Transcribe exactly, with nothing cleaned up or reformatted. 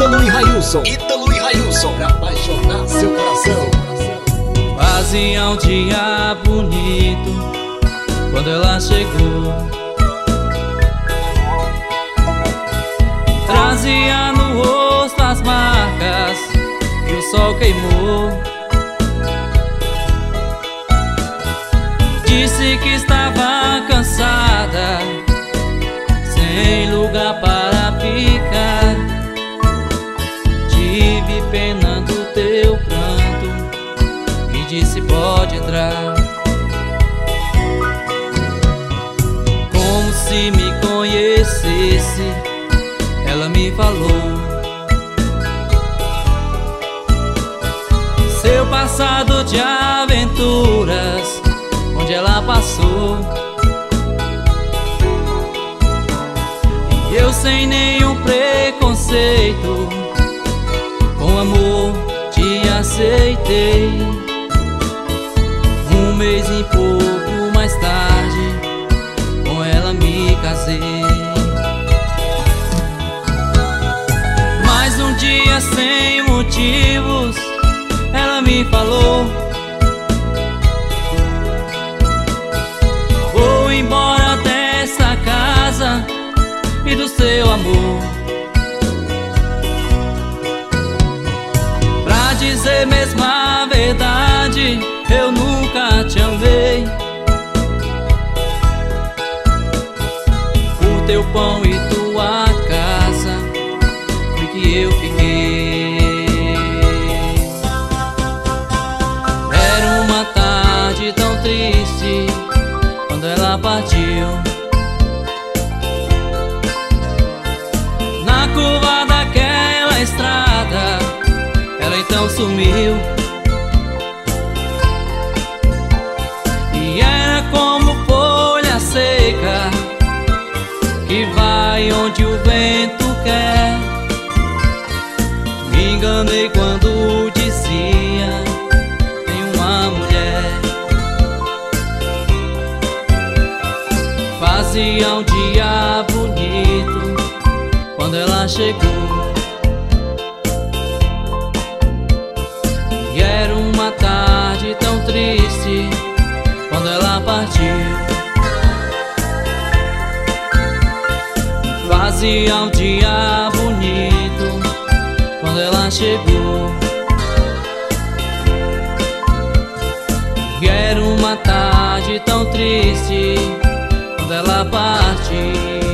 Ítalo e Railson, Ítalo e Railson, pra apaixonar seu coração. Fazia um dia bonito quando ela chegou. Trazia no rosto as marcas que o sol queimou. Disse que estava cansada, sem lugar para ficar. Tive pena do teu pranto e disse: pode entrar. Como se me conhecesse, ela me falou seu passado de aventuras, onde ela passou. E eu, sem nenhum preconceito, com amor te aceitei. Um mês e pouco mais tarde, com ela me casei. Mais um dia sem motivos, ela me falou: vou embora dessa casa e do seu amor. Pra dizer mesmo a verdade, eu nunca te amei. Por teu pão e tua casa foi que eu fiquei. Era uma tarde tão triste quando ela partiu. Na curva daquela estrada, ela então sumiu. E era como folha seca que vai onde o vento quer. Me enganei quando dizia: tem uma mulher. Fazia um dia bonito quando ela chegou. E era uma tarde tão triste quando ela partiu. Fazia um dia bonito quando ela chegou. E era uma tarde tão triste quando ela partiu.